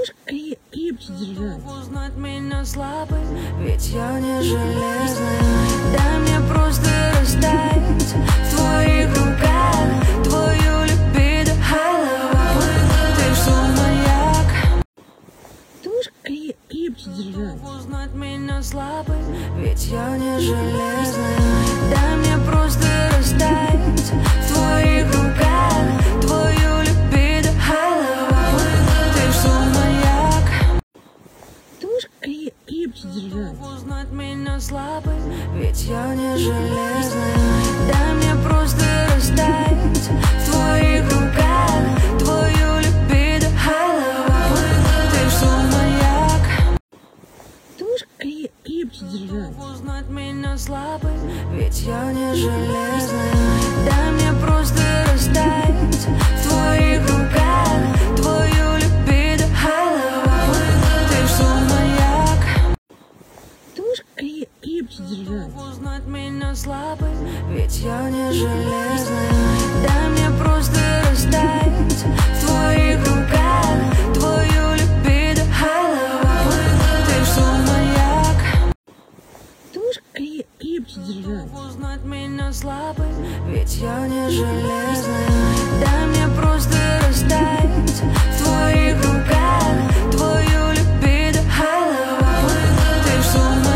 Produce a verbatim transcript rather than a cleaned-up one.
можешь креп крепче держать? Узнать меня слабой, ведь я не железная. Дай мне просто растаять в твоих руках, твою либидо, hello. Ты что, маяк? Ты можешь креп крепче держать? Узнать меня слабой, ведь я не железная. Дай мне просто растаять в твоих руках, твою либидо, hello. Ты что, маяк? Ты можешь креп крепче держать? Узнать меня слабой, ведь я не железная. Дай мне просто растаять в твоих руках, твою либидо, hello. Ты что, маяк? Ты можешь креп крепче держать? Узнать меня слабой, ведь я не железная. Дай мне просто растаять в твоих руках, твою либидо, hello. Ты что, маяк? Ты можешь креп крепче держать? Узнать меня слабой, ведь я не железная. Дай мне просто растаять в твоих руках, твою либидо, hello. Ты что, маяк? Ты можешь креп крепче держать? Узнать меня слабой, ведь я не железная.